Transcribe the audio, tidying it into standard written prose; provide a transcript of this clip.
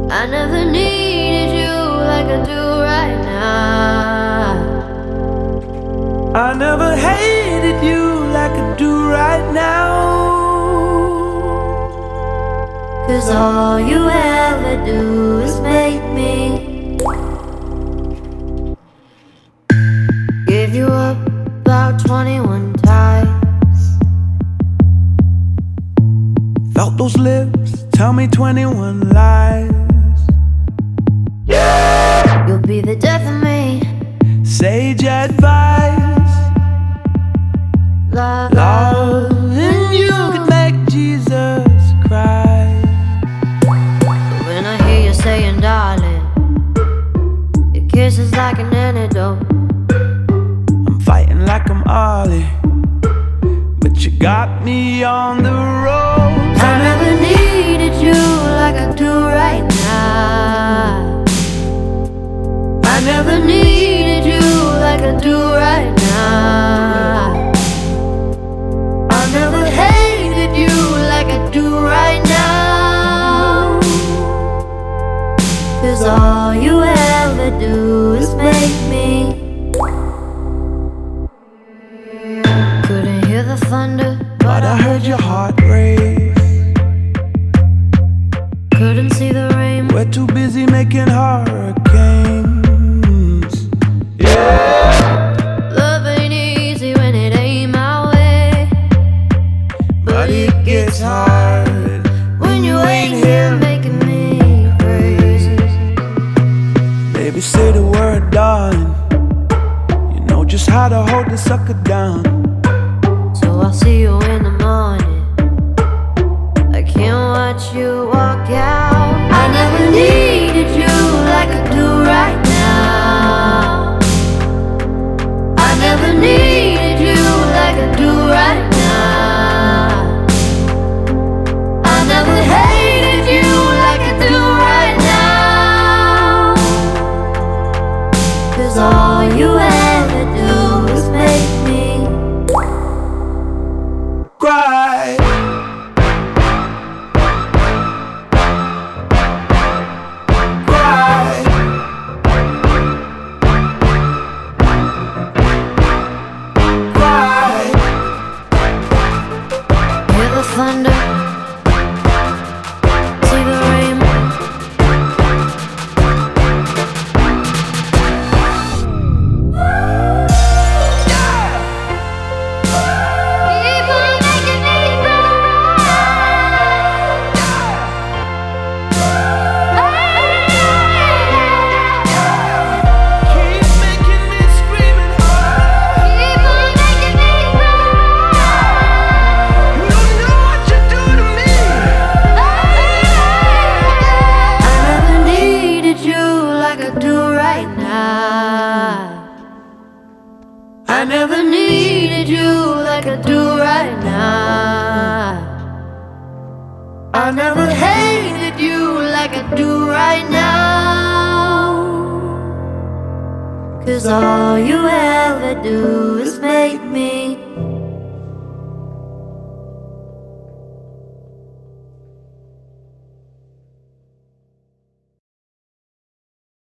I never needed you like I do right now. I never hated you like I do right now. 'Cause all you ever do is make me give you up about 21 times. Felt those lips tell me 21 lies. You'll be the death of me. Sage advice. Loving you could make Jesus cry. When I hear you saying darling, your kiss is like an antidote. I'm fighting like I'm Ollie, but you got me on the road. I never needed you like I do right now. I never needed you like I do right now. I never hated you like I do right now. 'Cause all you ever do is make me. Couldn't hear the thunder, But I heard your heart race. couldn't see the rain. We're too busy making hurricanes. Yeah. Love ain't easy when it ain't my way, But it gets hard when you ain't here making me crazy. Baby, say the word, darling. You know just how to hold the sucker down. So I'll see you in the morning. I can't watch you walk out. I never needed you like I do right now. I never needed you like I do right now. I never hated you like I do right now. 'Cause all you ever do is make me Cry. Cry. Cry. hear the thunder, see the rain. Keep on making me Keep making me scream and holler. Keep on making me You don't know what you do to me. I never needed you like I do right now. I never needed you like I do right now. I never hated you like I do right now. 'Cause all you ever do is make me